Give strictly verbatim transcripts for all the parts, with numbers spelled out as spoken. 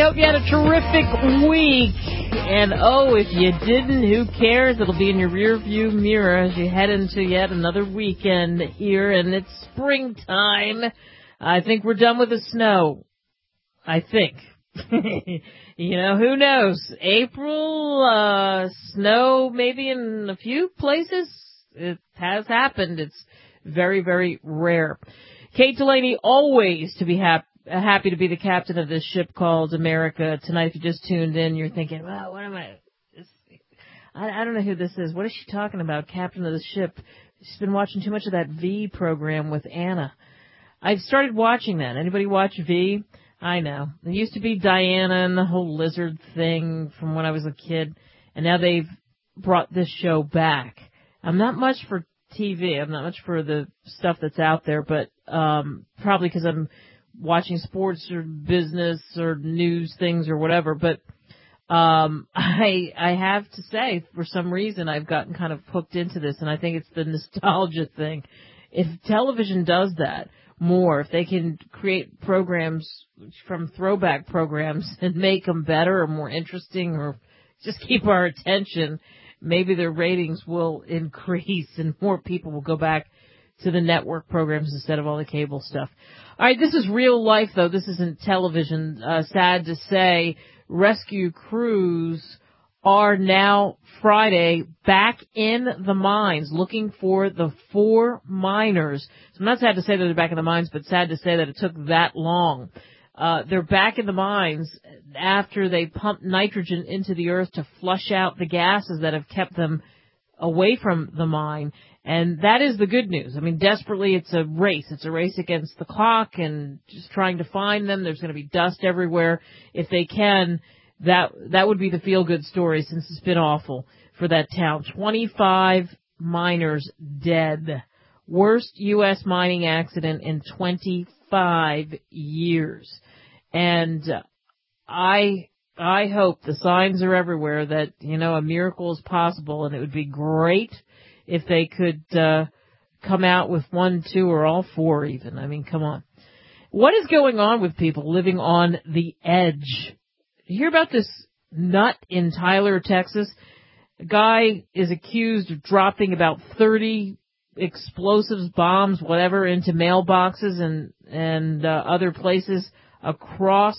hope you had a terrific week. And, oh, if you didn't, who cares? It'll be in your rearview mirror as you head into yet another weekend here. And it's springtime. I think we're done with the snow. I think. You know, who knows? April, uh, snow maybe in a few places. It has happened. It's very, very rare. Kate Delaney, always to be happy. Happy to be the captain of this ship called America. Tonight, if you just tuned in, you're thinking, well, what am I? I, I don't know who this is. What is she talking about, captain of the ship? She's been watching too much of that V program with Anna. I've started watching that. Anybody watch V? I know. There used to be Diana and the whole lizard thing from when I was a kid, and now they've brought this show back. I'm not much for T V. I'm not much for the stuff that's out there, but um probably because I'm watching sports or business or news things or whatever, but um I I have to say, for some reason, I've gotten kind of hooked into this, and I think it's the nostalgia thing. If television does that more, if they can create programs from throwback programs and make them better or more interesting or just keep our attention, maybe their ratings will increase and more people will go back to the network programs instead of all the cable stuff. All right, this is real life, though. This isn't television. Uh, sad to say, rescue crews are now Friday back in the mines looking for the four miners. So I'm not sad to say that they're back in the mines, but sad to say that it took that long. Uh, they're back in the mines after they pumped nitrogen into the earth to flush out the gases that have kept them away from the mine. And that is the good news. I mean, desperately, it's a race. It's a race against the clock and just trying to find them. There's going to be dust everywhere. If they can, that that would be the feel-good story, since it's been awful for that town. twenty-five miners dead. Worst U S mining accident in twenty-five years. And I I hope the signs are everywhere that, you know, a miracle is possible, and it would be great if they could uh come out with one, two, or all four even. I mean, come on. What is going on with people living on the edge? You hear about this nut in Tyler, Texas? A guy is accused of dropping about thirty explosives, bombs, whatever, into mailboxes and, and uh, other places across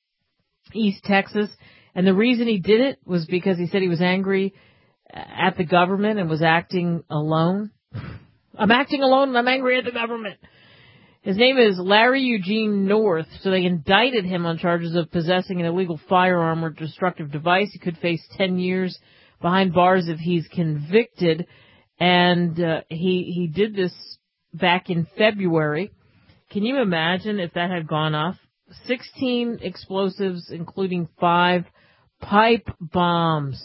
East Texas. And the reason he did it was because he said he was angry at the government and was acting alone. I'm acting alone and I'm angry at the government. His name is Larry Eugene North, so they indicted him on charges of possessing an illegal firearm or destructive device. He could face ten years behind bars if he's convicted, and uh, he he did this back in February. Can you imagine if that had gone off? sixteen explosives, including five pipe bombs.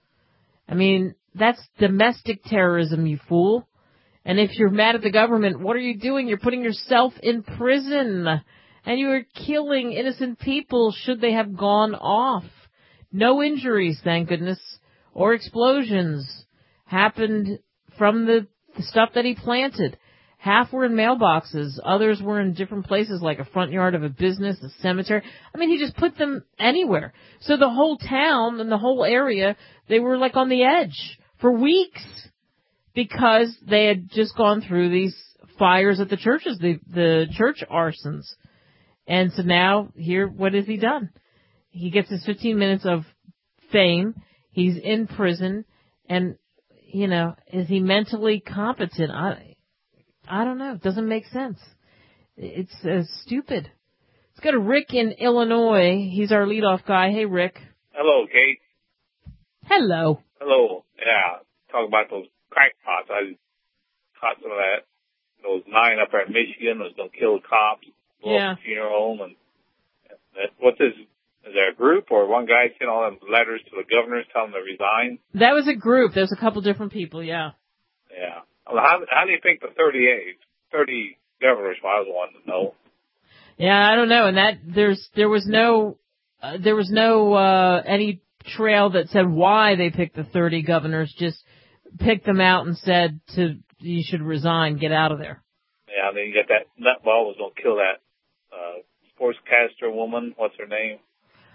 I mean, that's domestic terrorism, you fool. And if you're mad at the government, what are you doing? You're putting yourself in prison. And you are killing innocent people should they have gone off. No injuries, thank goodness, or explosions happened from the, the stuff that he planted. Half were in mailboxes. Others were in different places, like a front yard of a business, a cemetery. I mean, he just put them anywhere. So the whole town and the whole area, they were like on the edge for weeks, because they had just gone through these fires at the churches, the, the church arsons. And so now, here, what has he done? He gets his fifteen minutes of fame. He's in prison. And, you know, is he mentally competent? I, I don't know. It doesn't make sense. It's uh, stupid. Let's go to Rick in Illinois. He's our leadoff guy. Hey, Rick. Hello, Kate. Hello. Hello. Yeah, talk about those crackpots. I caught some of that. Those nine up there in Michigan was going to kill the cops, blow yeah. up the funeral home. And that, what's this? Is there a group or one guy sent all them letters to the governors telling them to resign? That was a group. There's a couple different people, yeah. Yeah. Well, how, how do you think the thirty-eight, thirty governors, well, I was wanting to know. Yeah, I don't know. And that, there's, there was no, uh, there was no, uh, any trail that said why they picked the thirty governors, just picked them out and said to, you should resign, get out of there. Yeah, and then you got that nutball was going to kill that, uh, sportscaster woman. What's her name?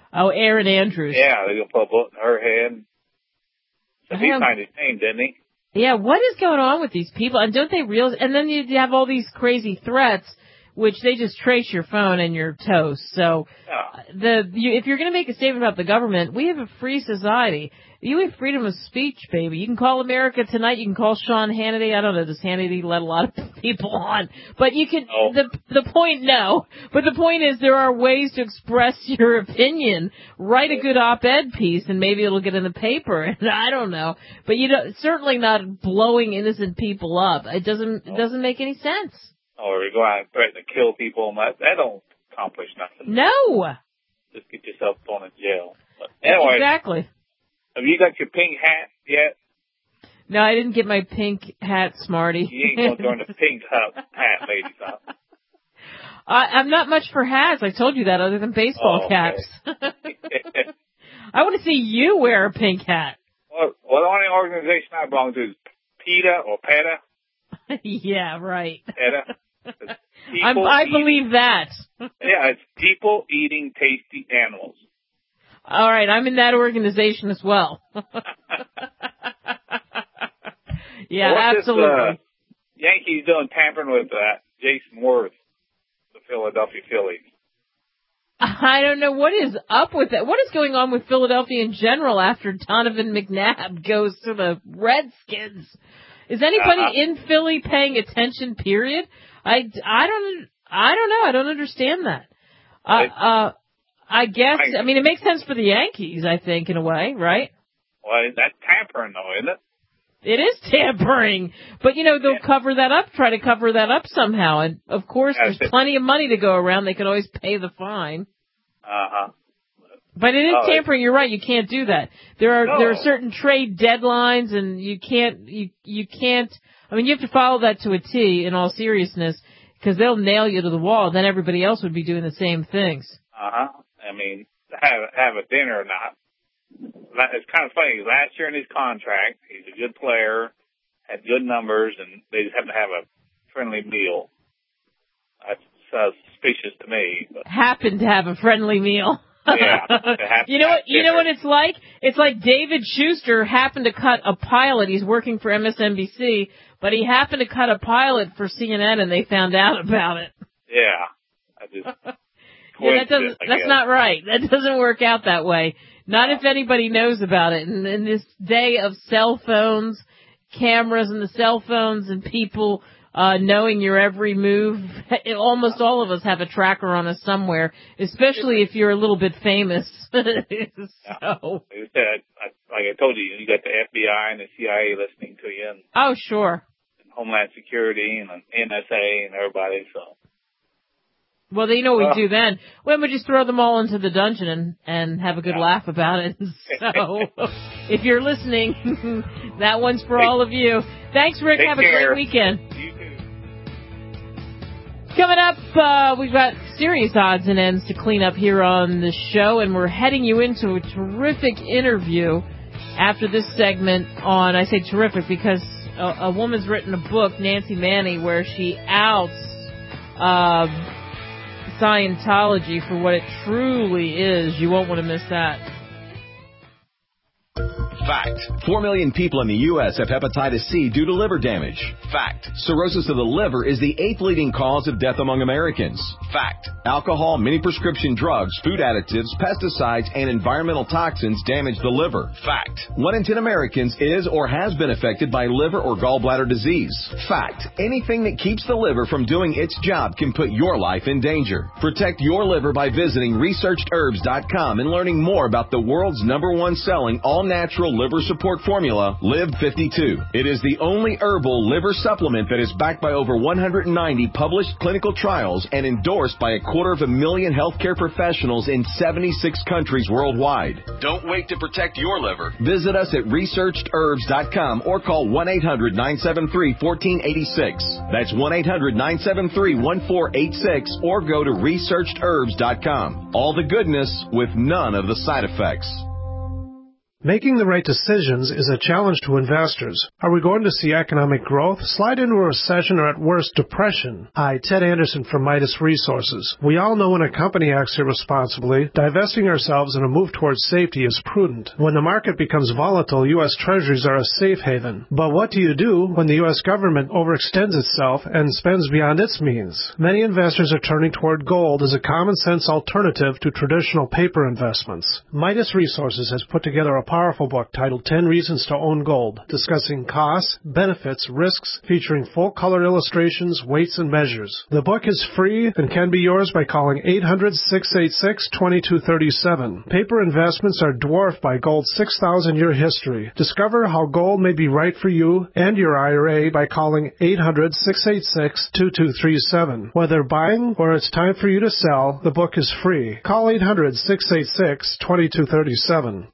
Oh, Erin Andrews. Yeah, they're going to put a bullet in her head. So he Um, signed his name, didn't he? Yeah, what is going on with these people? And don't they realize? And then you have all these crazy threats, which they just trace your phone and your toast. So, Yeah. the you, if you're going to make a statement about the government, we have a free society. You have freedom of speech, baby. You can call America Tonight. You can call Sean Hannity. I don't know, does Hannity let a lot of people on? But you can, Oh. the the point, no. But the point is there are ways to express your opinion. Write a good op-ed piece and maybe it'll get in the paper. And I don't know. But you don't, certainly not blowing innocent people up. It doesn't, it doesn't make any sense. Or you go out and threaten to kill people, and that, that don't accomplish nothing. No. Just get yourself thrown in jail. But anyway, exactly. Have you got your pink hat yet? No, I didn't get my pink hat, Smarty. You ain't going to join the pink hat, hat ladies, huh? I, I'm not much for hats. I told you that, other than baseball Oh, okay. caps. I want to see you wear a pink hat. Well, well, the only organization I belong to is PETA or PETA. Yeah, right. PETA. I'm, I believe that. Yeah, it's people eating tasty animals. All right, I'm in that organization as well. Yeah, well, absolutely. This, uh, Yankees doing tampering with uh, Jason Worth, the Philadelphia Phillies. I don't know what is up with that. What is going on with Philadelphia in general after Donovan McNabb goes to the Redskins? Is anybody uh-huh. in Philly paying attention, period? I, I don't, I don't know. I don't understand that. Uh, uh, I guess, I mean, it makes sense for the Yankees, I think, in a way, right? Well, that's tampering, though, isn't it? It is tampering. But, you know, they'll yeah. cover that up, try to cover that up somehow. And, of course, yeah, there's plenty of money to go around. They can always pay the fine. Uh-huh. But it is oh, tampering. You're right. You can't do that. There are no. there are certain trade deadlines, and you can't you you can't. I mean, you have to follow that to a T. In all seriousness, because they'll nail you to the wall. Then everybody else would be doing the same things. Uh huh. I mean, have have a dinner or not. It's kind of funny. Last year in his contract, he's a good player, had good numbers, and they just happen to have a friendly meal. That's uh, suspicious to me. But. Happened to have a friendly meal. Yeah. You know what? You know what it's like? It's like David Schuster happened to cut a pilot. He's working for M S N B C, but he happened to cut a pilot for C N N, and they found out about it. Yeah. I just. Yeah, that doesn't. That's not right. That doesn't work out that way. Not if anybody knows about it. And in this day of cell phones, cameras, and the cell phones, and people uh knowing your every move, almost all of us have a tracker on us somewhere. Especially if you're a little bit famous. So. Yeah. Like I said, I, like I told you, you got the F B I and the C I A listening to you, and oh sure, and Homeland Security and N S A and everybody. So. Well, they know what well, we do then. Well, we just throw them all into the dungeon and, and have a good yeah. laugh about it. So, if you're listening, that one's for take, all of you. Thanks, Rick. Have care. a great weekend. You too. Coming up, uh, we've got serious odds and ends to clean up here on the show, and we're heading you into a terrific interview after this segment on, I say terrific because a, a woman's written a book, Nancy Manny, where she outs uh, Scientology for what it truly is. You won't want to miss that. Fact. Four million people in the U S have hepatitis C due to liver damage. Fact. Cirrhosis of the liver is the eighth leading cause of death among Americans. Fact. Alcohol, many prescription drugs, food additives, pesticides, and environmental toxins damage the liver. Fact. One in ten Americans is or has been affected by liver or gallbladder disease. Fact. Anything that keeps the liver from doing its job can put your life in danger. Protect your liver by visiting researched herbs dot com and learning more about the world's number one selling all-natural liver support formula, Live fifty-two. It is the only herbal liver supplement that is backed by over one hundred ninety published clinical trials and endorsed by a quarter of a million healthcare professionals in seventy-six countries worldwide. Don't wait to protect your liver. Visit us at researched herbs dot com or call one eight hundred nine seven three one four eight six. That's one eight hundred nine seven three one four eight six or go to researched herbs dot com. All the goodness with none of the side effects. Making the right decisions is a challenge to investors. Are we going to see economic growth, slide into a recession, or at worst, depression? Hi, Ted Anderson from Midas Resources. We all know when a company acts irresponsibly, divesting ourselves in a move towards safety is prudent. When the market becomes volatile, U S Treasuries are a safe haven. But what do you do when the U S government overextends itself and spends beyond its means? Many investors are turning toward gold as a common-sense alternative to traditional paper investments. Midas Resources has put together a powerful book titled ten Reasons to Own Gold, discussing costs, benefits, risks, featuring full-color illustrations, weights, and measures. The book is free and can be yours by calling eight hundred, six eight six, two two three seven. Paper investments are dwarfed by gold's six thousand year history. Discover how gold may be right for you and your I R A by calling eight hundred, six eight six, two two three seven. Whether buying or it's time for you to sell, the book is free. Call eight hundred, six eight six, two two three seven.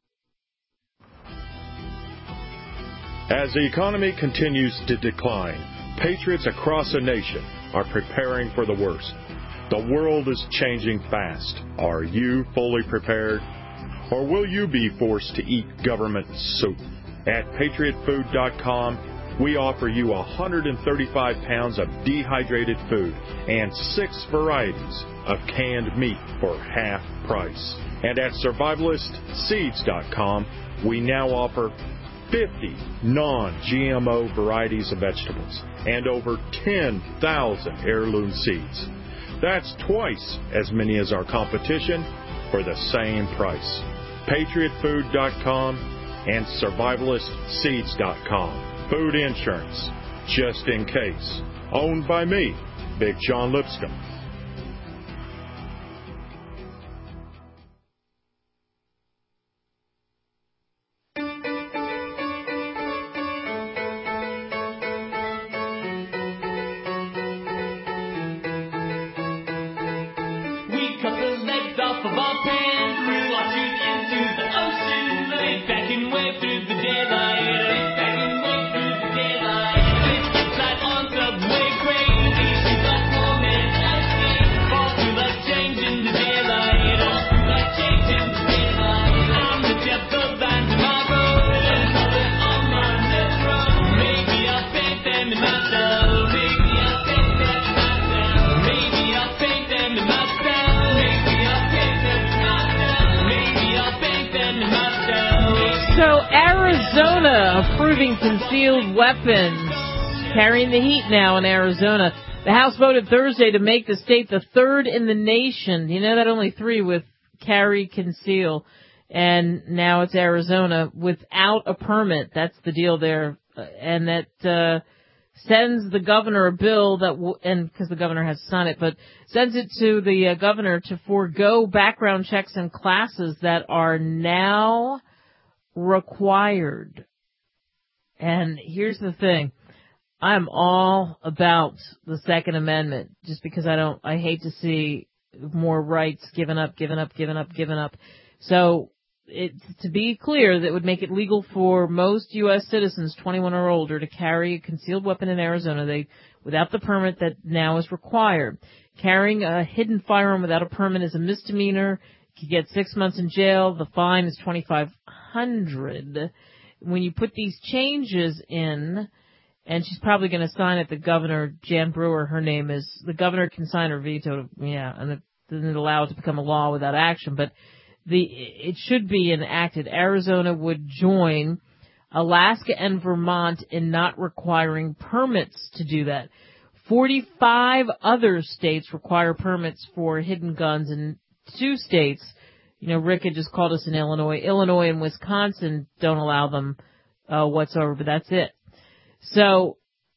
As the economy continues to decline, patriots across the nation are preparing for the worst. The world is changing fast. Are you fully prepared? Or will you be forced to eat government soup? At patriot food dot com, we offer you one hundred thirty-five pounds of dehydrated food and six varieties of canned meat for half price. And at survivalist seeds dot com, we now offer fifty non-G M O varieties of vegetables and over ten thousand heirloom seeds. That's twice as many as our competition for the same price. patriot food dot com and survivalist seeds dot com. Food insurance, just in case. Owned by me, Big John Lipscomb. Concealed weapons carrying the heat now in Arizona. The House voted Thursday to make the state the third in the nation. You know that only three with carry, conceal, and now it's Arizona without a permit. That's the deal there, and that uh, sends the governor a bill that, w- and because the governor has to sign it, but sends it to the uh, governor to forego background checks and classes that are now required. And here's the thing. I'm all about the Second Amendment just because I don't, I hate to see more rights given up, given up, given up, given up. So it, to be clear, that would make it legal for most U S citizens twenty-one or older to carry a concealed weapon in Arizona they, without the permit that now is required. Carrying a hidden firearm without a permit is a misdemeanor. You get six months in jail. The fine is twenty-five hundred dollars. When you put these changes in, and she's probably going to sign it, the governor, Jan Brewer, her name is, the governor can sign or veto, yeah, and it doesn't allow it to become a law without action, but the, it should be enacted. Arizona would join Alaska and Vermont in not requiring permits to do that. forty-five other states require permits for hidden guns, and two states, you know, Rick had just called us in Illinois. Illinois and Wisconsin don't allow them uh, whatsoever, but that's it. So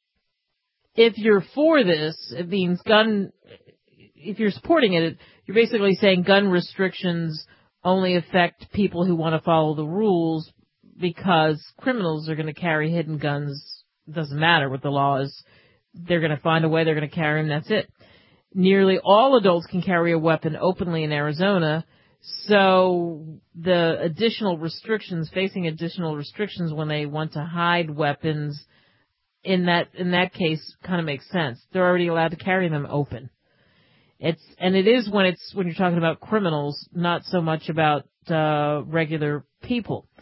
if you're for this, it means gun, if you're supporting it, you're basically saying gun restrictions only affect people who want to follow the rules because criminals are going to carry hidden guns. It doesn't matter what the law is. They're going to find a way, they're going to carry them, that's it. Nearly all adults can carry a weapon openly in Arizona. So the additional restrictions, facing additional restrictions when they want to hide weapons, in that in that case, kind of makes sense. They're already allowed to carry them open. It's and it is when it's when you're talking about criminals, not so much about uh, regular people.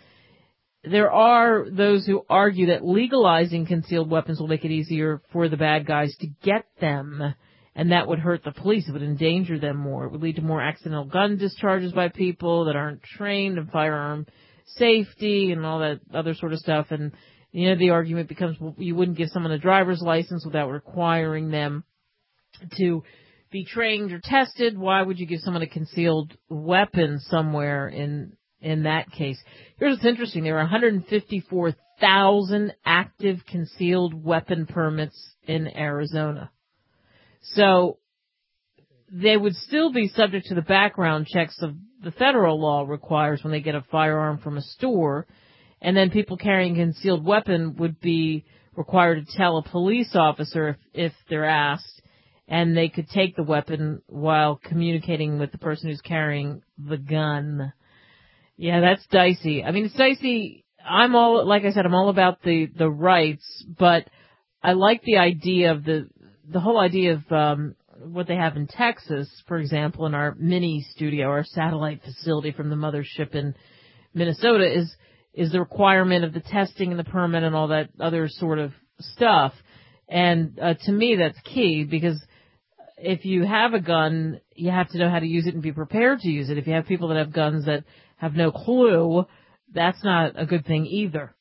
there are those who argue that legalizing concealed weapons will make it easier for the bad guys to get them, and that would hurt the police. It would endanger them more. It would lead to more accidental gun discharges by people that aren't trained in firearm safety and all that other sort of stuff. And, you know, the argument becomes, well, you wouldn't give someone a driver's license without requiring them to be trained or tested. Why would you give someone a concealed weapon somewhere in in that case? Here's what's interesting. There are one hundred fifty-four thousand active concealed weapon permits in Arizona. So they would still be subject to the background checks of the federal law requires when they get a firearm from a store. And then people carrying a concealed weapon would be required to tell a police officer if, if they're asked, and they could take the weapon while communicating with the person who's carrying the gun. Yeah, that's dicey. I mean, it's dicey. I'm all, like I said, I'm all about the, the rights, but I like the idea of the, the whole idea of, um, what they have in Texas, for example, in our mini studio, our satellite facility from the mothership in Minnesota is, is the requirement of the testing and the permit and all that other sort of stuff. And, uh, to me, that's key, because if you have a gun, you have to know how to use it and be prepared to use it. If you have people that have guns that have no clue, that's not a good thing either.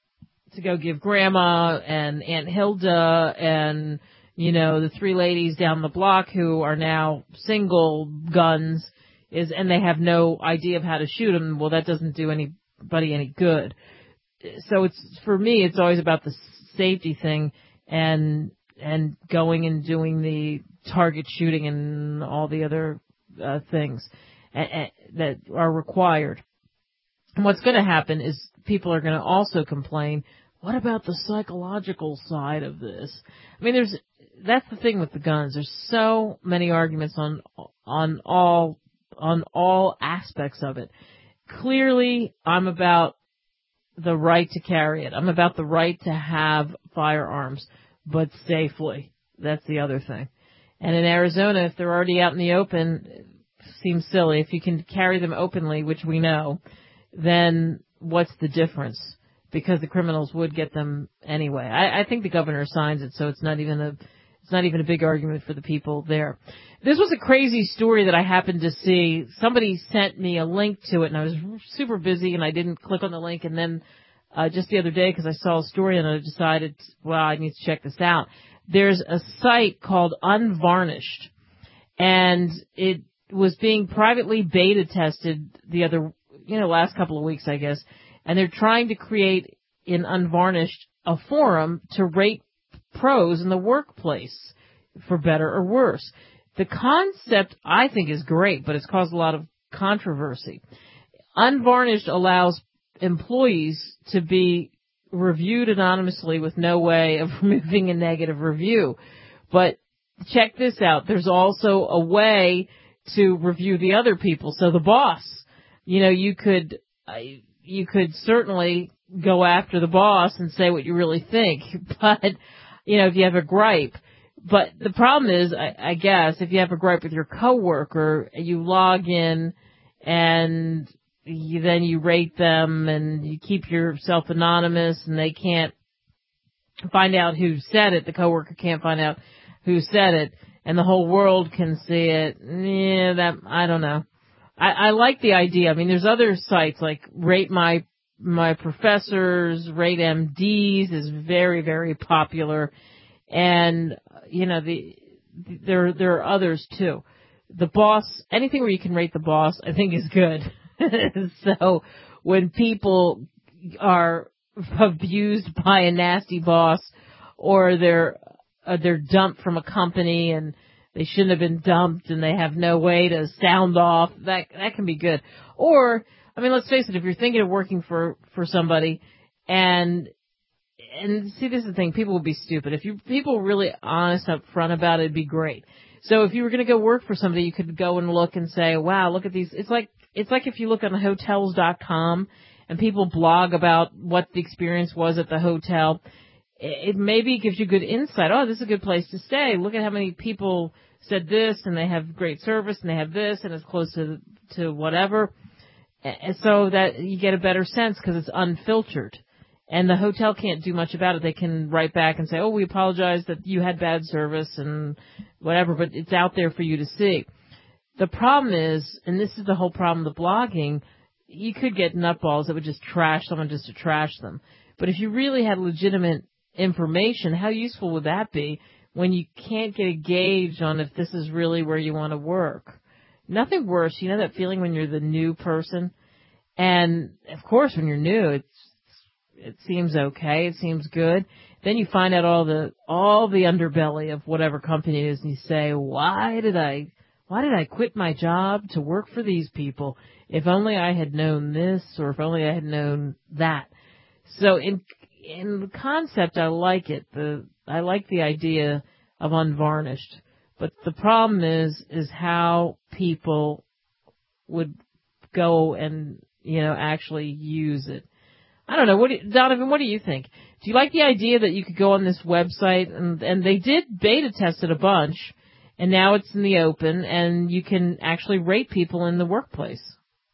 To go give Grandma and Aunt Hilda and, you know, the three ladies down the block who are now single guns is, and they have no idea of how to shoot them, well, that doesn't do anybody any good. So it's, for me, it's always about the safety thing and, and going and doing the target shooting and all the other uh, things uh, uh, that are required. And what's going to happen is people are going to also complain, what about the psychological side of this? I mean, there's, that's the thing with the guns. There's so many arguments on, on all, on all aspects of it. Clearly, I'm about the right to carry it. I'm about the right to have firearms, but safely. That's the other thing. And in Arizona, if they're already out in the open, it seems silly. If you can carry them openly, which we know, then what's the difference? Because the criminals would get them anyway. I, I think the governor signs it, so it's not even a, it's not even a big argument for the people there. This was a crazy story that I happened to see. Somebody sent me a link to it, and I was super busy, and I didn't click on the link. And then uh, just the other day, because I saw a story, and I decided, well, I need to check this out. There's a site called Unvarnished, and it was being privately beta tested the other, you know, last couple of weeks, I guess. And they're trying to create in Unvarnished a forum to rate pros in the workplace for better or worse. The concept, I think, is great, but it's caused a lot of controversy. Unvarnished allows employees to be reviewed anonymously with no way of removing a negative review. But check this out. There's also a way to review the other people. So the boss, you know, you could, uh, you could certainly go after the boss and say what you really think. But, you know, if you have a gripe. But the problem is, I, I guess, if you have a gripe with your coworker, you log in and you, then you rate them and you keep yourself anonymous and they can't find out who said it. The coworker can't find out who said it and the whole world can see it. Yeah, that, I don't know. I, I like the idea. I mean, there's other sites like Rate My, My Professors, Rate M Ds is very, very popular. And, you know, the, there, there are others too. The boss, anything where you can rate the boss, I think is good. So when people are abused by a nasty boss or they're, uh, they're dumped from a company and they shouldn't have been dumped and they have no way to sound off, that, that can be good. Or, I mean, let's face it, if you're thinking of working for, for somebody and, and see, this is the thing, people will be stupid. If you, people were really honest up front about it, it'd be great. So if you were going to go work for somebody, you could go and look and say, wow, look at these. It's like, it's like if you look on hotels dot com and people blog about what the experience was at the hotel. It maybe gives you good insight. Oh, this is a good place to stay. Look at how many people said this and they have great service and they have this and it's close to, to whatever. so that you get a better sense because it's unfiltered. And the hotel can't do much about it. They can write back and say, oh, we apologize that you had bad service and whatever, but it's out there for you to see. The problem is, and this is the whole problem with blogging, you could get nutballs that would just trash someone just to trash them. But if you really had legitimate information, how useful would that be when you can't get a gauge on if this is really where you want to work? Nothing worse. You know that feeling when you're the new person? And, of course, when you're new, it's it seems okay. It seems good. Then you find out all the all the underbelly of whatever company it is, and you say, why did I why did I quit my job to work for these people? If only I had known this, or if only I had known that. So in in the concept, I like it. The I like the idea of unvarnished. But the problem is is how people would go and, you know, actually use it. I don't know. What do you, Donovan, what do you think? Do you like the idea that you could go on this website, and, and they did beta test it a bunch, and now it's in the open, and you can actually rate people in the workplace?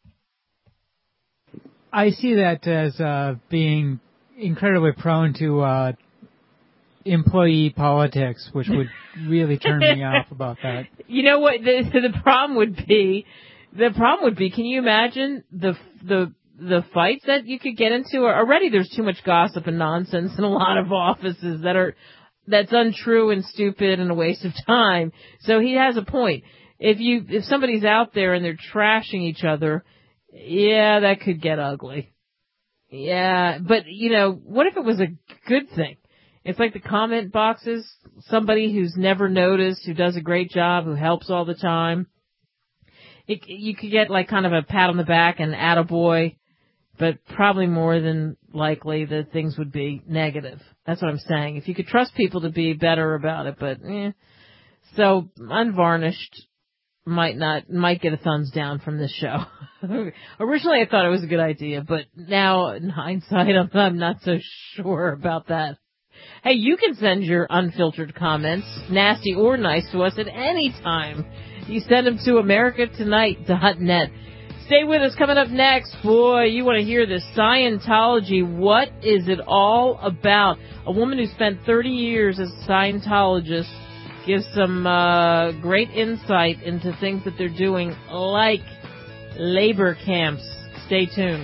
I see that as uh, being incredibly prone to uh, employee politics, which would really turn me off about that. You know what? The, the problem would be, the problem would be, can you imagine the the the fights that you could get into? Already there's too much gossip and nonsense in a lot of offices that are, that's untrue and stupid and a waste of time. So he has a point. If you, if somebody's out there and they're trashing each other, yeah, that could get ugly. Yeah, but you know, what if it was a good thing? It's like the comment boxes, somebody who's never noticed, who does a great job, who helps all the time. It, you could get like kind of a pat on the back and attaboy, but probably more than likely that things would be negative. That's what I'm saying. If you could trust people to be better about it, but eh. So unvarnished might not, might get a thumbs down from this show. Originally I thought it was a good idea, but now in hindsight I'm, I'm not so sure about that. Hey, you can send your unfiltered comments, nasty or nice, to us at any time. You send them to america tonight dot net. Stay with us. Coming up next, boy, you want to hear this. Scientology, what is it all about? A woman who spent thirty years as a Scientologist gives some uh, great insight into things that they're doing, like labor camps. Stay tuned.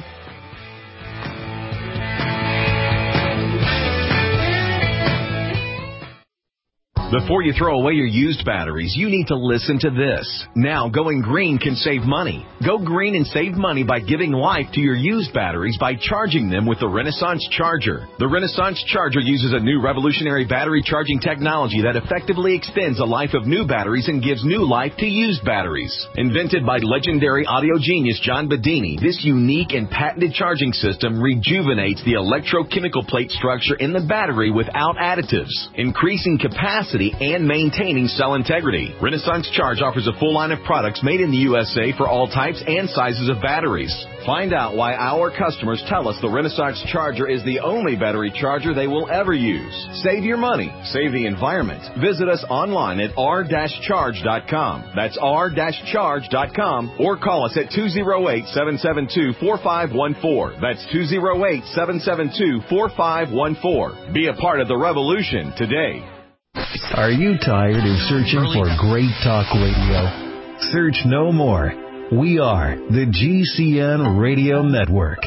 Before you throw away your used batteries, you need to listen to this. Now, going green can save money. Go green and save money by giving life to your used batteries by charging them with the Renaissance Charger. The Renaissance Charger uses a new revolutionary battery charging technology that effectively extends the life of new batteries and gives new life to used batteries. Invented by legendary audio genius John Bedini, this unique and patented charging system rejuvenates the electrochemical plate structure in the battery without additives, increasing capacity and maintaining cell integrity. Renaissance Charge offers a full line of products made in the U S A for all types and sizes of batteries. Find out why our customers tell us the Renaissance Charger is the only battery charger they will ever use. Save your money. Save the environment. Visit us online at r dash charge dot com. That's r dash charge dot com, or call us at two oh eight, seven seven two, four five one four. That's two oh eight, seven seven two, four five one four. Be a part of the revolution today. Are you tired of searching for great talk radio? Search no more. We are the G C N Radio Network.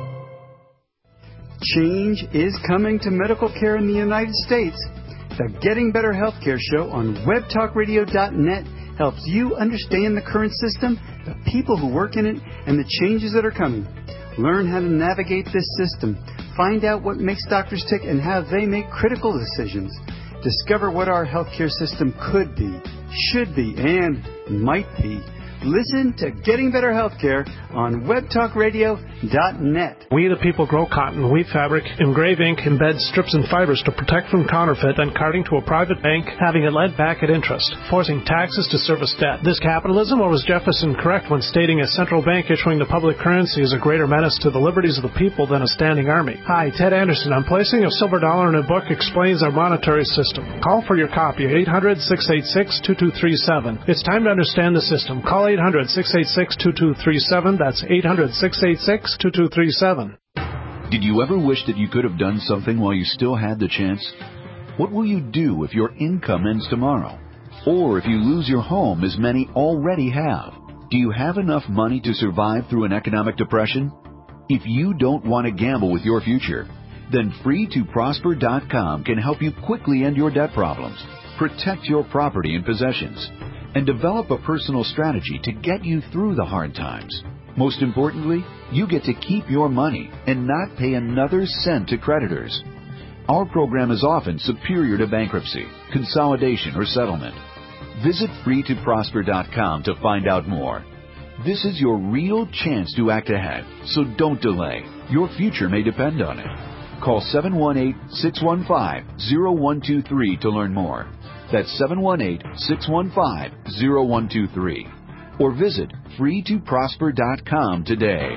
Change is coming to medical care in the United States. The Getting Better Healthcare Show on web talk radio dot net helps you understand the current system, the people who work in it, and the changes that are coming. Learn how to navigate this system. Find out what makes doctors tick and how they make critical decisions. Discover what our healthcare system could be, should be, and might be. Listen to Getting Better Healthcare on web talk radio dot net. We the people grow cotton, weave fabric, engrave ink, embed strips and fibers to protect from counterfeit, then carting to a private bank, having it lent back at interest, forcing taxes to service debt. This capitalism, or was Jefferson correct when stating a central bank issuing the public currency is a greater menace to the liberties of the people than a standing army? Hi, Ted Anderson. I'm placing a silver dollar in a book explains our monetary system. Call for your copy, eight hundred, six eight six, two two three seven. It's time to understand the system. Call eight hundred, six eight six, two two three seven. That's eight hundred, six eight six, two two three seven. Did you ever wish that you could have done something while you still had the chance? What will you do if your income ends tomorrow? Or if you lose your home, as many already have? Do you have enough money to survive through an economic depression? If you don't want to gamble with your future, then free to prosper dot com can help you quickly end your debt problems, protect your property and possessions, and develop a personal strategy to get you through the hard times. Most importantly, you get to keep your money and not pay another cent to creditors. Our program is often superior to bankruptcy, consolidation, or settlement. Visit free to prosper dot com to find out more. This is your real chance to act ahead, so don't delay. Your future may depend on it. Call seven one eight, six one five, zero one two three to learn more. That's seven one eight, six one five, zero one two three. Or visit free to prosper dot com today.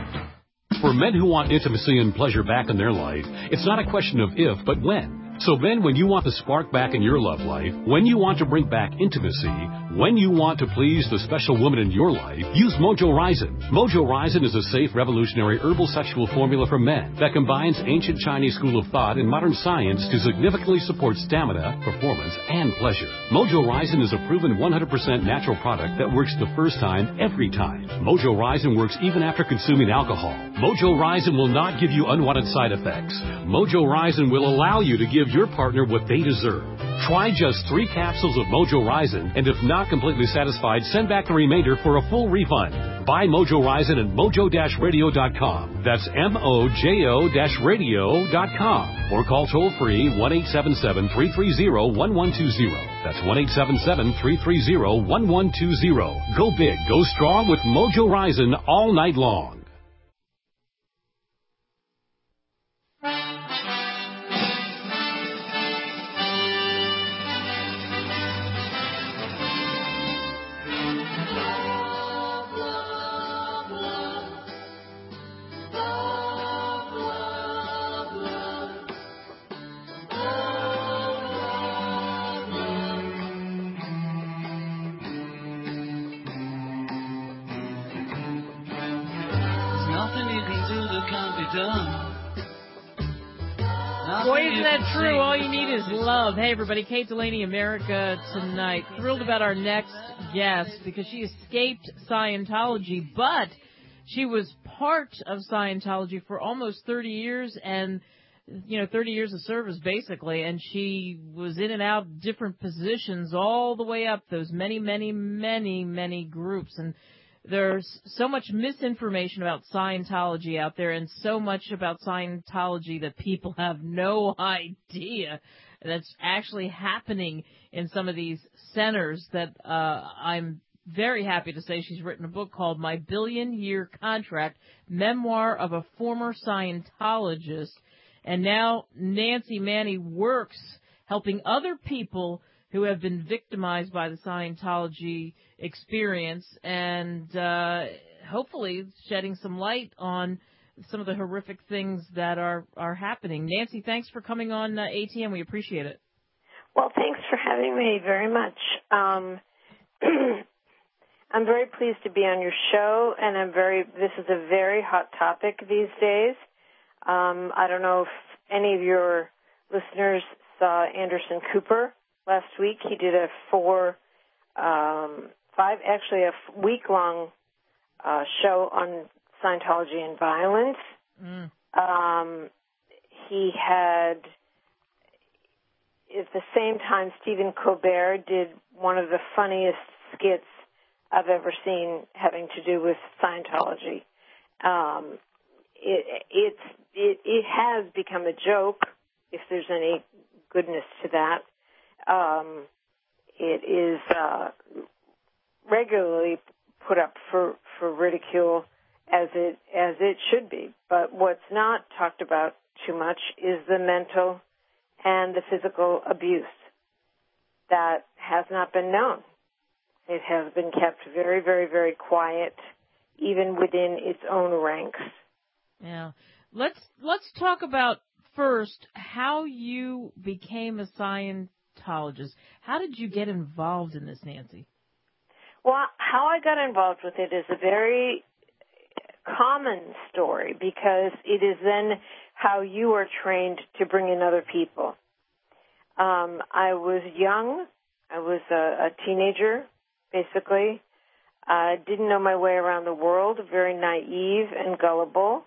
For men who want intimacy and pleasure back in their life, it's not a question of if, but when. So men, when you want the spark back in your love life, when you want to bring back intimacy, when you want to please the special woman in your life, use Mojo Rising. Mojo Rising is a safe, revolutionary herbal sexual formula for men that combines ancient Chinese school of thought and modern science to significantly support stamina, performance, and pleasure. Mojo Rising is a proven one hundred percent natural product that works the first time, every time. Mojo Rising works even after consuming alcohol. Mojo Rising will not give you unwanted side effects. Mojo Rising will allow you to give your partner what they deserve. Try just three capsules of Mojo Rising, and if not completely satisfied, send back the remainder for a full refund. Buy Mojo Rising at mojo dash radio dot com. That's M O J O radio dot com. Or call toll-free one eight seven seven, three three zero, one one two zero. That's one eight seven seven, three three zero, one one two zero. Go big, go strong with Mojo Rising all night long. Boy, isn't that true? All you need is love. Hey, everybody. Kate Delaney, America Tonight. Thrilled about our next guest because she escaped Scientology, but she was part of Scientology for almost thirty years and, you know, thirty years of service, basically, and she was in and out of different positions all the way up those many, many, many, many groups. And there's so much misinformation about Scientology out there and so much about Scientology that people have no idea that's actually happening in some of these centers that uh, I'm very happy to say she's written a book called My Billion Year Contract, Memoir of a Former Scientologist. And now Nancy Manny works helping other people who have been victimized by the Scientology experience and uh, hopefully shedding some light on some of the horrific things that are, are happening. Nancy, thanks for coming on uh, A T M. We appreciate it. Well, thanks for having me very much. Um, I'm very pleased to be on your show, and I'm very. This is a very hot topic these days. Um, I don't know if any of your listeners saw Anderson Cooper last week. He did a four, um, five, actually a week-long uh, show on Scientology and violence. Mm. Um, he had, at the same time, Stephen Colbert did one of the funniest skits I've ever seen having to do with Scientology. Um, it, it's, it, it has become a joke, if there's any goodness to that. Um, it is uh, regularly put up for, for ridicule, as it as it should be. But what's not talked about too much is the mental and the physical abuse that has not been known. It has been kept very, very, very quiet, even within its own ranks. Yeah. Let's let's talk about first how you became a Scientologist. How did you get involved in this, Nancy? Well, how I got involved with it is a very common story because it is then how you are trained to bring in other people. Um, I was young. I was a, a teenager, basically. I uh, didn't know my way around the world, very naive and gullible.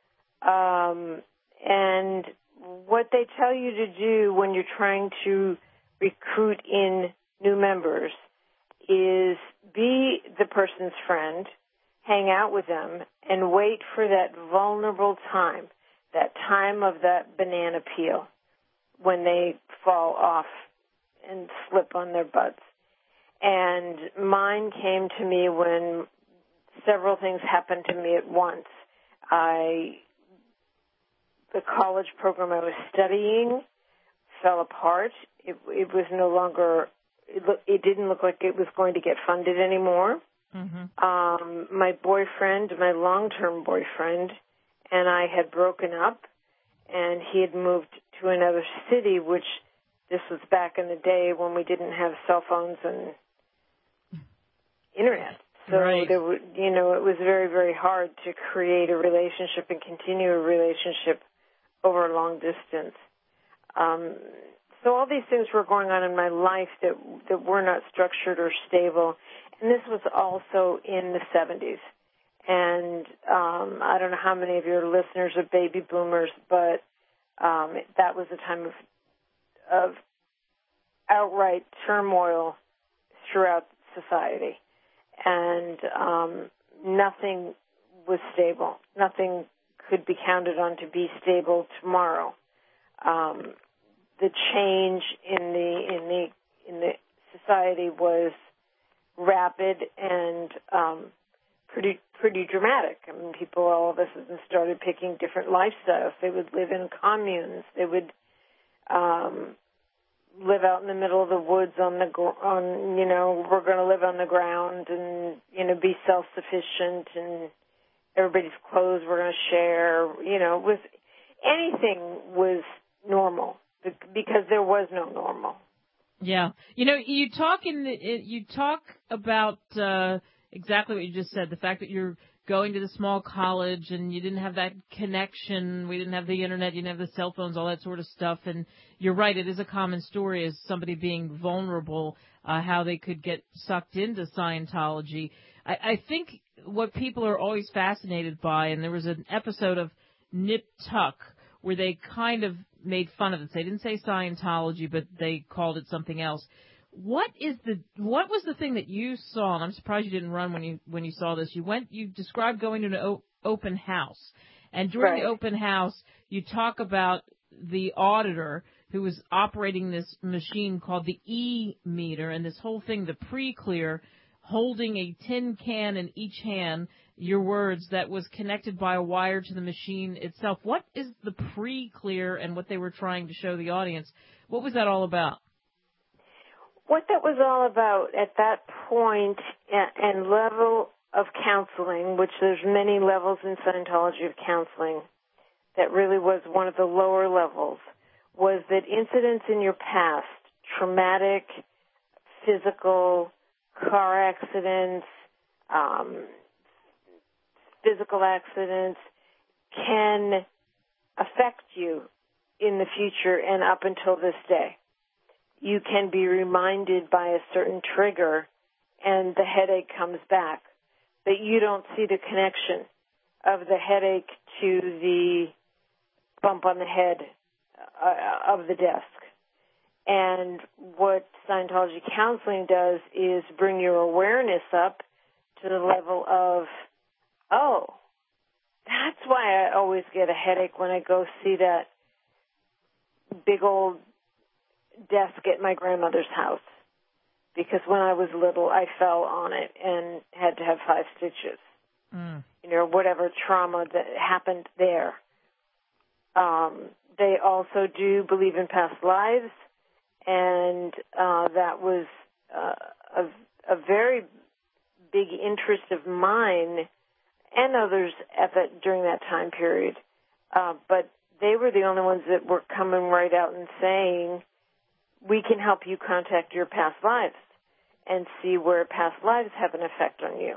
Um, and what they tell you to do when you're trying to recruit in new members is be the person's friend, hang out with them, and wait for that vulnerable time, that time of that banana peel when they fall off and slip on their butts. And mine came to me when several things happened to me at once. I, the college program I was studying fell apart. It, it was no longer, it, look, it didn't look like it was going to get funded anymore. Mm-hmm. Um, my boyfriend, my long-term boyfriend, and I had broken up, and he had moved to another city, which this was back in the day when we didn't have cell phones and internet. So right. there were, you know, it was very, very hard to create a relationship and continue a relationship over a long distance. Um, so all these things were going on in my life that that were not structured or stable. And this was also in the seventies. And um, I don't know how many of your listeners are baby boomers, but um, that was a time of, of outright turmoil throughout society. And um, nothing was stable. Nothing could be counted on to be stable tomorrow. Um, the change in the in the in the society was rapid and um, pretty pretty dramatic. I mean, people all of a sudden started picking different lifestyles. They would live in communes. They would um, live out in the middle of the woods on the on you know we're going to live on the ground and you know be self-sufficient, and everybody's clothes we're going to share. You know, with anything was normal because there was no normal. Yeah, you know, you talk in the, you talk about uh, exactly what you just said. The fact that you're going to the small college and you didn't have that connection. We didn't have the internet. You didn't have the cell phones, all that sort of stuff. And you're right. It is a common story as somebody being vulnerable, uh, how they could get sucked into Scientology. I, I think what people are always fascinated by, and there was an episode of Nip Tuck where they kind of made fun of it. They didn't say Scientology, but they called it something else. What is the what was the thing that you saw? And I'm surprised you didn't run when you when you saw this. You went. You described going to an o- open house, and during right. the open house, you talk about the auditor who was operating this machine called the E-meter, and this whole thing, the pre-clear, holding a tin can in each hand. Your words, that was connected by a wire to the machine itself. What is the pre-clear and what they were trying to show the audience? What was that all about? What that was all about at that point and level of counseling, which there's many levels in Scientology of counseling, that really was one of the lower levels, was that incidents in your past, traumatic, physical, car accidents, um, physical accidents can affect you in the future and up until this day. You can be reminded by a certain trigger and the headache comes back, but you don't see the connection of the headache to the bump on the head uh, of the desk. And what Scientology counseling does is bring your awareness up to the level of, oh, that's why I always get a headache when I go see that big old desk at my grandmother's house. Because when I was little, I fell on it and had to have five stitches. Mm. You know, whatever trauma that happened there. Um, they also do believe in past lives, and uh, that was uh, a, a very big interest of mine and others at that, during that time period. Uh, but they were the only ones that were coming right out and saying, we can help you contact your past lives. and see where past lives have an effect on you.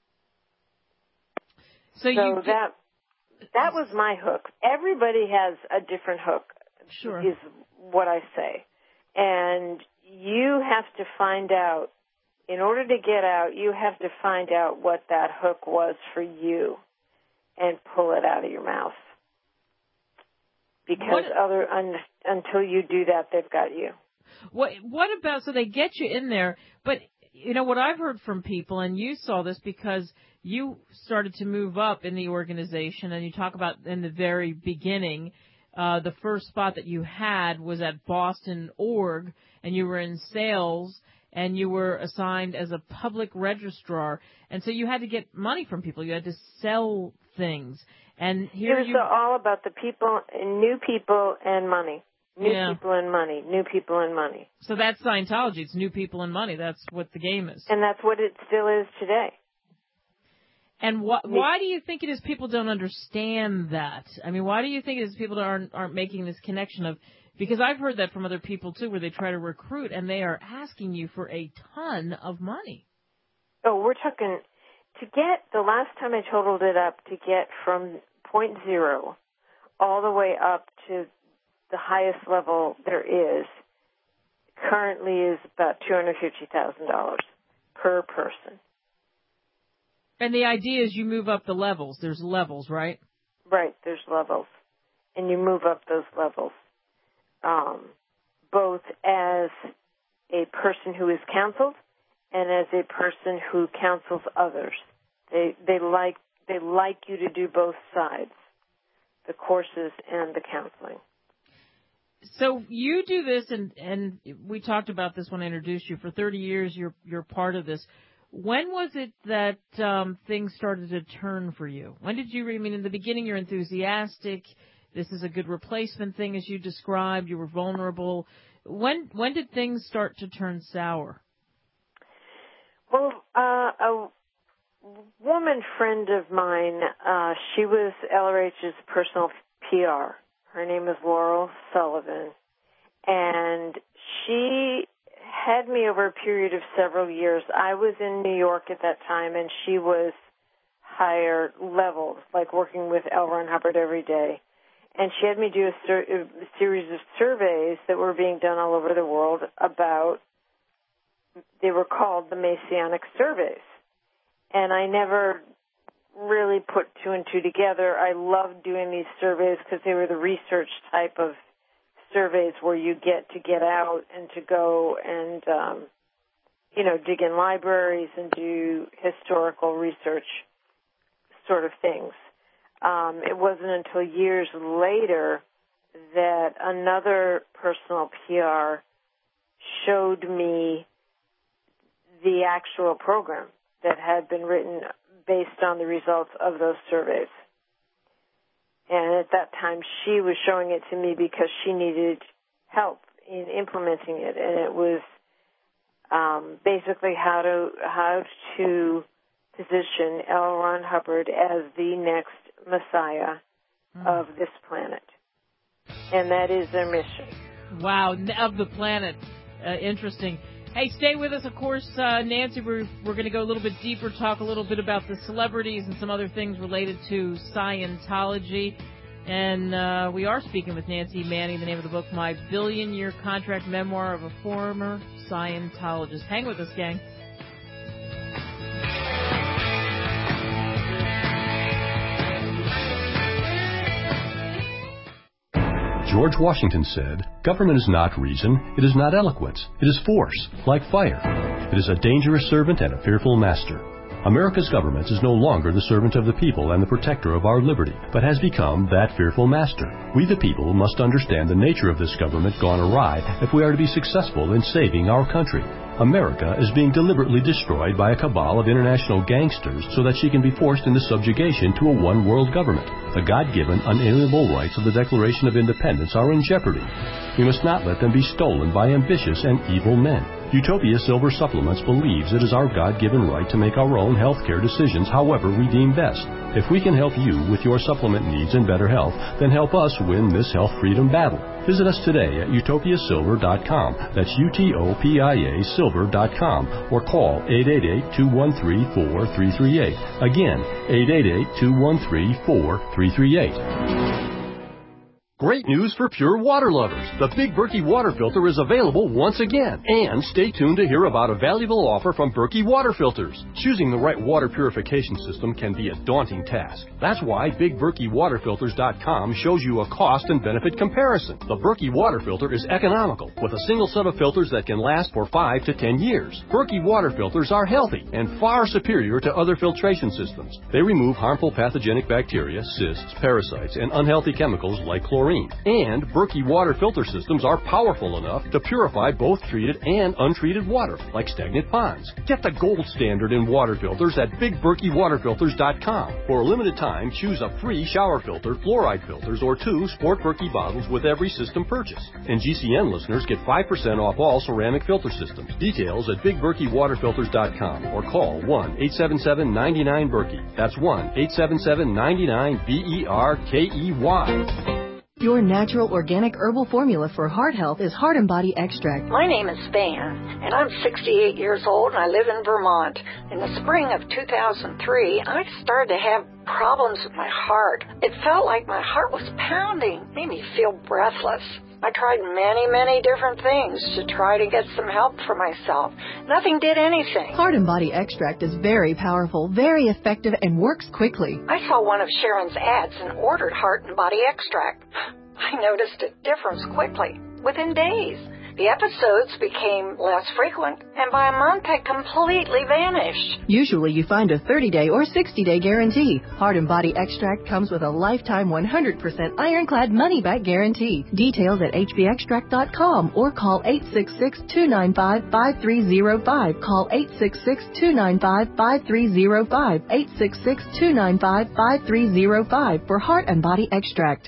So, so you that that was my hook. Everybody has a different hook, sure. is what I say. And you have to find out, in order to get out, you have to find out what that hook was for you and pull it out of your mouth. Because what, other un, until you do that, they've got you. What What about, so they get you in there, but, you know, what I've heard from people, and you saw this because you started to move up in the organization, and you talk about in the very beginning, uh, the first spot that you had was at Boston Org, and you were in sales, and you were assigned as a public registrar, and so you had to get money from people. You had to sell things. And here it was you... all about the people, new people and money. New yeah. people and money. New people and money. So that's Scientology. It's new people and money. That's what the game is. And that's what it still is today. And wh- why do you think it is people don't understand that? I mean, why do you think it is people that aren't, aren't making this connection of... Because I've heard that from other people, too, where they try to recruit, and they are asking you for a ton of money. Oh, we're talking... To get, the last time I totaled it up, to get from point zero all the way up to the highest level there is, currently is about two hundred fifty thousand dollars per person. And the idea is you move up the levels. There's levels, right? Right, there's levels. And you move up those levels, um, both as a person who is counseled and as a person who counsels others. They they like they like you to do both sides, the courses and the counseling. So you do this, and, and we talked about this when I introduced you. For thirty years, you're you're part of this. When was it that um, things started to turn for you? When did you? I mean, in the beginning, you're enthusiastic. This is a good replacement thing, as you described. You were vulnerable. When when did things start to turn sour? Well, uh, a woman friend of mine, uh, she was L R H's personal P R. Her name is Laurel Sullivan, and she had me over a period of several years. I was in New York at that time, and she was higher levels, like working with L. Ron Hubbard every day. And she had me do a, ser- a series of surveys that were being done all over the world about, they were called the Messianic surveys. And I never really put two and two together. I loved doing these surveys because they were the research type of surveys where you get to get out and to go and, um, you know, dig in libraries and do historical research sort of things. Um, it wasn't until years later that another personal P R showed me the actual program that had been written based on the results of those surveys. And at that time, she was showing it to me because she needed help in implementing it. And it was um, basically how to how to position L. Ron Hubbard as the next Messiah mm. of this planet. And that is their mission. Wow, of the planet. Uh, interesting. Hey, stay with us, of course, uh, Nancy. We're, we're going to go a little bit deeper, talk a little bit about the celebrities and some other things related to Scientology. And uh, we are speaking with Nancy Manning, the name of the book, My Billion-Year Contract Memoir of a Former Scientologist. Hang with us, gang. George Washington said, "Government is not reason, it is not eloquence, it is force, like fire. It is a dangerous servant and a fearful master." America's government is no longer the servant of the people and the protector of our liberty, but has become that fearful master. We the people must understand the nature of this government gone awry if we are to be successful in saving our country. America is being deliberately destroyed by a cabal of international gangsters so that she can be forced into subjugation to a one-world government. The God-given, unalienable rights of the Declaration of Independence are in jeopardy. We must not let them be stolen by ambitious and evil men. Utopia Silver Supplements believes it is our God-given right to make our own health care decisions however we deem best. If we can help you with your supplement needs and better health, then help us win this health freedom battle. Visit us today at utopia silver dot com. That's U T O P I A silver dot com. Or call eight eight eight, two one three, four three three eight. Again, eight eight eight, two one three, four three three eight. Great news for pure water lovers. The Big Berkey water filter is available once again. And stay tuned to hear about a valuable offer from Berkey Water Filters. Choosing the right water purification system can be a daunting task. That's why Big Berkey Water Filters dot com shows you a cost and benefit comparison. The Berkey water filter is economical, with a single set of filters that can last for five to ten years. Berkey water filters are healthy and far superior to other filtration systems. They remove harmful pathogenic bacteria, cysts, parasites, and unhealthy chemicals like chlorine. And Berkey water filter systems are powerful enough to purify both treated and untreated water, like stagnant ponds. Get the gold standard in water filters at Big Berkey Water Filters dot com. For a limited time, choose a free shower filter, fluoride filters, or two Sport Berkey bottles with every system purchase. And G C N listeners get five percent off all ceramic filter systems. Details at Big Berkey Water Filters dot com or call one eight seven seven, nine nine, Berkey. That's one eight seven seven, nine nine, B E R K E Y. Your natural organic herbal formula for heart health is Heart and Body Extract. My name is Van, and I'm sixty-eight years old, and I live in Vermont. In the spring of two thousand three, I started to have problems with my heart. It felt like my heart was pounding, made me feel breathless. I tried many, many different things to try to get some help for myself. Nothing did anything. Heart and Body Extract is very powerful, very effective, and works quickly. I saw one of Sharon's ads and ordered Heart and Body Extract. I noticed a difference quickly, within days. The episodes became less frequent, and by a month had completely vanished. Usually you find a thirty-day or sixty-day guarantee. Heart and Body Extract comes with a lifetime one hundred percent ironclad money-back guarantee. Details at H B extract dot com or call eight six six, two nine five, five three zero five. Call eight six six, two nine five, five three zero five. eight six six, two nine five, five three zero five for Heart and Body Extract.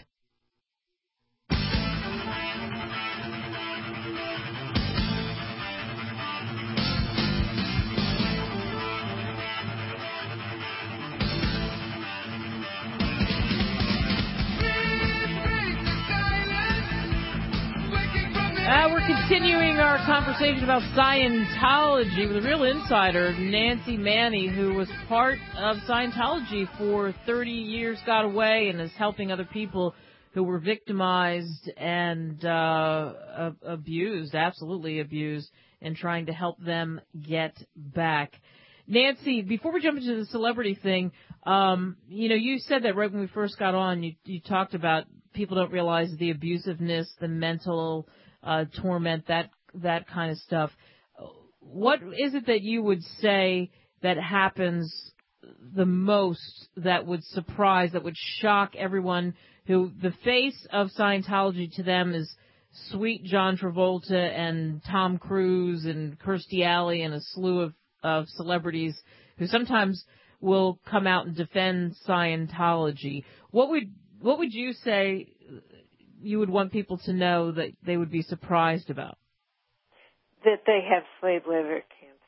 Uh, we're continuing our conversation about Scientology with a real insider, Nancy Manny, who was part of Scientology for thirty years, got away, and is helping other people who were victimized and uh, abused, absolutely abused, and trying to help them get back. Nancy, before we jump into the celebrity thing, um, you know, you said that right when we first got on, you, you talked about people don't realize the abusiveness, the mental Uh, torment, that that kind of stuff. What is it that you would say that happens the most that would surprise, that would shock everyone who the face of Scientology to them is sweet John Travolta and Tom Cruise and Kirstie Alley and a slew of, of celebrities who sometimes will come out and defend Scientology? What would what would you say you would want people to know that they would be surprised about? That they have slave labor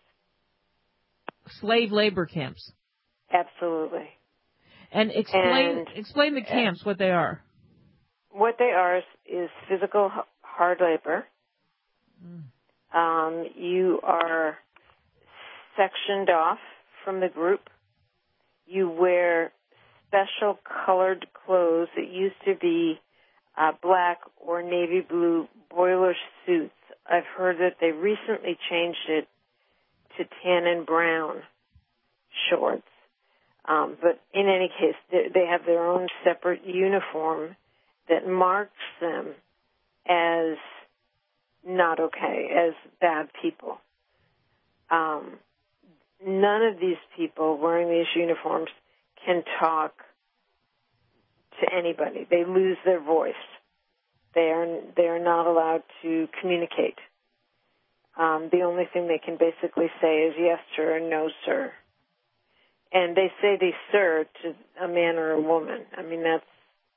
camps. Slave labor camps. Absolutely. And explain and, explain the camps, what they are. What they are is, is physical hard labor. Mm. Um, you are sectioned off from the group. You wear special colored clothes that used to be Uh, black or navy blue boiler suits. I've heard that they recently changed it to tan and brown shorts. Um, but in any case, they, they have their own separate uniform that marks them as not okay, as bad people. Um, none of these people wearing these uniforms can talk to anybody. They lose their voice. They are they are not allowed to communicate. Um, the only thing they can basically say is yes, sir, and no, sir. And they say they sir to a man or a woman. I mean, that's,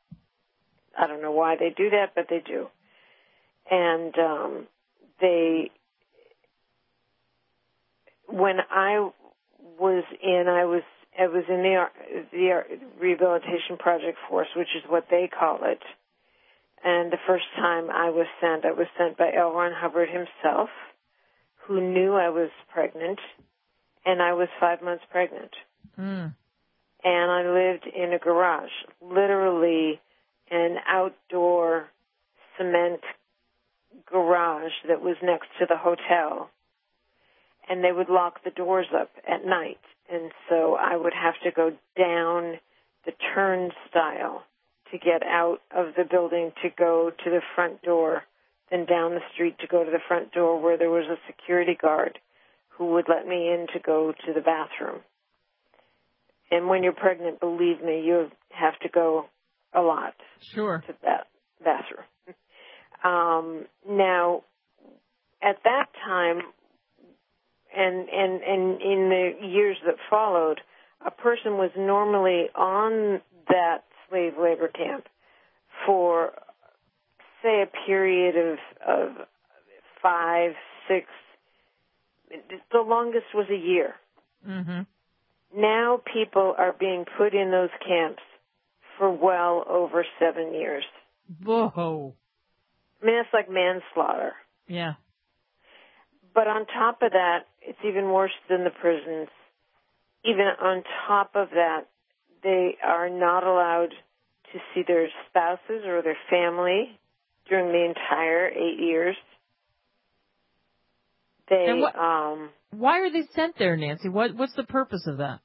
I don't know why they do that, but they do. And um, they when I was in, I was I was in the the Rehabilitation Project Force, which is what they call it. And the first time I was sent, I was sent by L. Ron Hubbard himself, who knew I was pregnant, and I was five months pregnant. Mm. And I lived in a garage, literally an outdoor cement garage that was next to the hotel. And they would lock the doors up at night. And so I would have to go down the turnstile to get out of the building to go to the front door, then down the street to go to the front door where there was a security guard who would let me in to go to the bathroom. And when you're pregnant, believe me, you have to go a lot sure. to that bathroom. Um, now, at that time, and, and, and in the years that followed, a person was normally on that slave labor camp for, say, a period of, of five, six, the longest was a year. Mm-hmm. Now people are being put in those camps for well over seven years. Whoa. I mean, that's like manslaughter. Yeah. But on top of that, it's even worse than the prisons. Even on top of that, they are not allowed to see their spouses or their family during the entire eight years. They, and what, um, why are they sent there, Nancy? What, what's the purpose of that?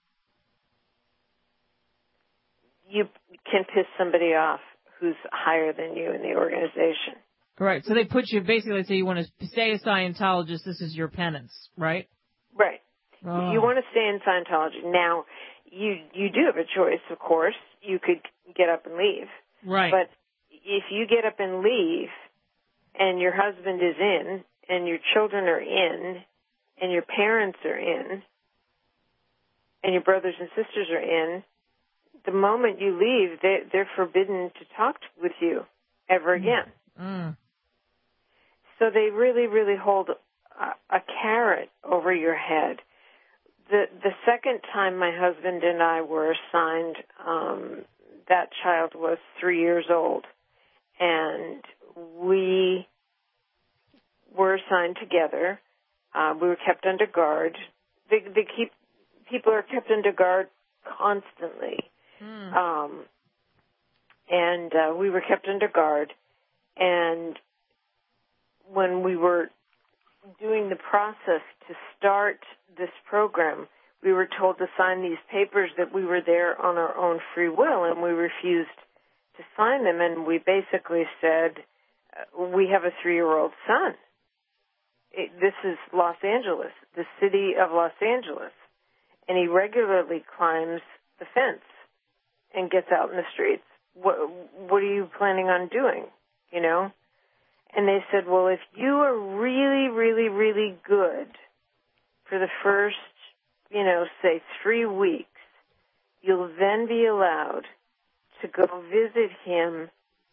You can piss somebody off who's higher than you in the organization. Right. So they put you, basically say you want to stay a Scientologist, this is your penance, right? Right. Oh. If you want to stay in Scientology. Now, you you do have a choice, of course. You could get up and leave. Right. But if you get up and leave and your husband is in and your children are in and your parents are in and your brothers and sisters are in, the moment you leave, they, they're forbidden to talk with you ever again. Mm. So they really, really hold a, a carrot over your head. The the second time my husband and I were assigned, um, that child was three years old, and we were assigned together. Uh, we were kept under guard. They, they keep people are kept under guard constantly, mm. um, and uh, we were kept under guard. And when we were doing the process to start this program, we were told to sign these papers that we were there on our own free will, and we refused to sign them. And we basically said, we have a three-year-old son. It, this is Los Angeles, the city of Los Angeles. And he regularly climbs the fence and gets out in the streets. What, what are you planning on doing? You know? And they said, well, if you are really, really, really good for the first, you know, say three weeks, you'll then be allowed to go visit him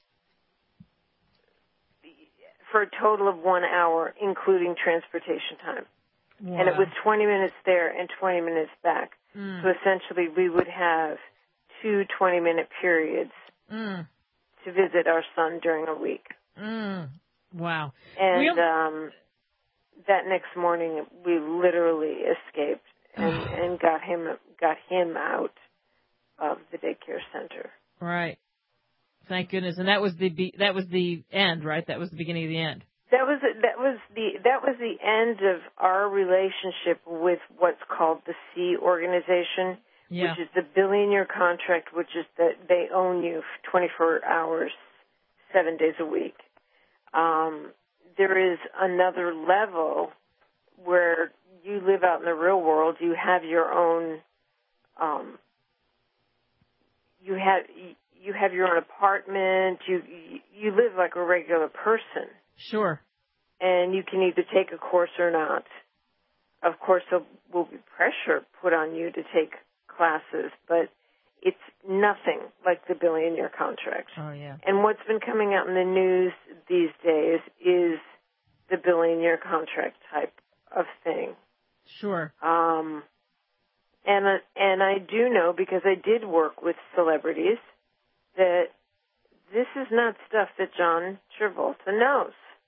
for a total of one hour, including transportation time. Wow. And it was twenty minutes there and twenty minutes back. Mm. So essentially we would have two twenty-minute periods mm. to visit our son during a week. Mm. Wow. And Real- um, that next morning, we literally escaped and, and got him got him out of the daycare center. Right. Thank goodness. And that was the be- that was the end, right? That was the beginning of the end. That was that was the that was the end of our relationship with what's called the C organization, yeah. which is the billion-year contract, which is that they own you for twenty-four hours, seven days a week. Um, there is another level where you live out in the real world. You have your own. Um, you have you have your own apartment. You you live like a regular person. Sure. And you can either take a course or not. Of course, there will be pressure put on you to take classes, but it's nothing like the billion-year contract. Oh, yeah. And what's been coming out in the news these days is the billion-year contract type of thing. Sure. Um, and uh, and I do know, because I did work with celebrities, that this is not stuff that John Travolta knows.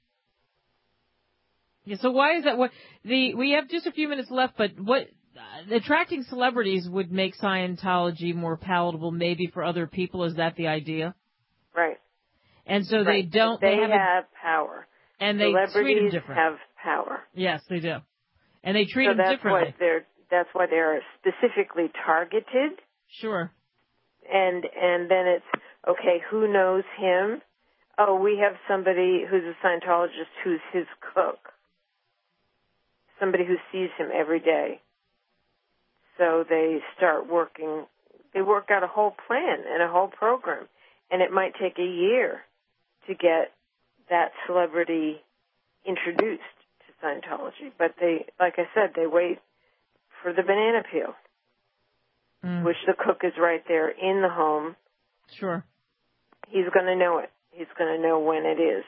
Yeah. So why is that? What the we have just a few minutes left, but what uh, attracting celebrities would make Scientology more palatable, maybe for other people? Is that the idea? Right. And so right. they don't. They, they have, have a, power. And they treat them different. Have power. Yes, they do. And they treat so them that's differently. Why they're, that's why they're specifically targeted. Sure. And and then it's, okay, who knows him? Oh, we have somebody who's a Scientologist who's his cook. Somebody who sees him every day. So they start working, they work out a whole plan and a whole program. And it might take a year to get that celebrity introduced to Scientology. But they, like I said, they wait for the banana peel, mm. which the cook is right there in the home. Sure. He's going to know it. He's going to know when it is.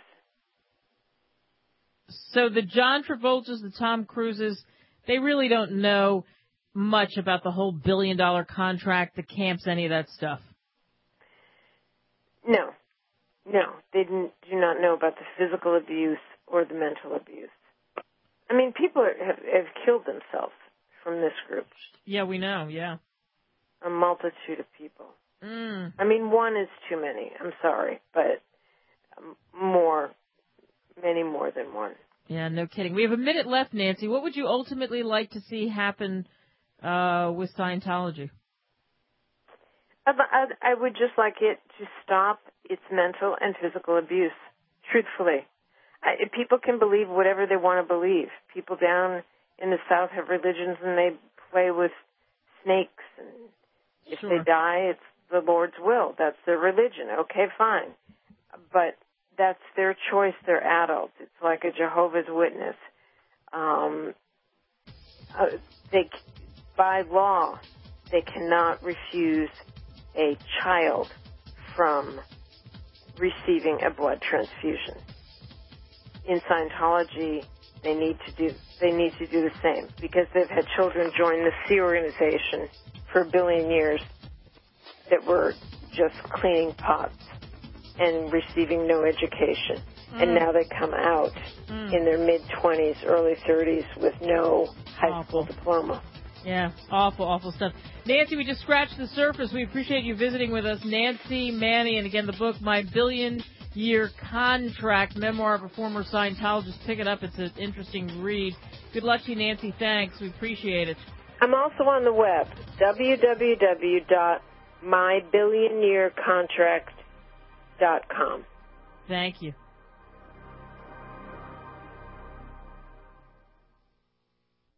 So the John Travoltas, the Tom Cruises, they really don't know much about the whole billion-dollar contract, the camps, any of that stuff. No. No, they didn't, do not know about the physical abuse or the mental abuse. I mean, people are, have, have killed themselves from this group. Yeah, we know, yeah. A multitude of people. Mm. I mean, one is too many. I'm sorry, but more, many more than one. Yeah, no kidding. We have a minute left, Nancy. What would you ultimately like to see happen uh, with Scientology? I, I would just like it to stop its mental and physical abuse, truthfully. I, people can believe whatever they want to believe. People down in the South have religions and they play with snakes. And if sure. they die, it's the Lord's will. That's their religion. Okay, fine. But that's their choice. They're adults. It's like a Jehovah's Witness. Um, uh, they, by law, they cannot refuse a child from receiving a blood transfusion. In Scientology, they need to do they need to do the same because they've had children join the Sea Organization for a billion years that were just cleaning pots and receiving no education. Mm. And now they come out mm. in their mid-twenties, early thirties with no high awful. school diploma. Yeah, awful, awful stuff. Nancy, we just scratched the surface. We appreciate you visiting with us. Nancy Manny, and again, the book, My Billion-Year Contract, Memoir of a Former Scientologist. Pick it up. It's an interesting read. Good luck to you, Nancy. Thanks. We appreciate it. I'm also on the web, w w w dot my billion year contract dot com. Thank you.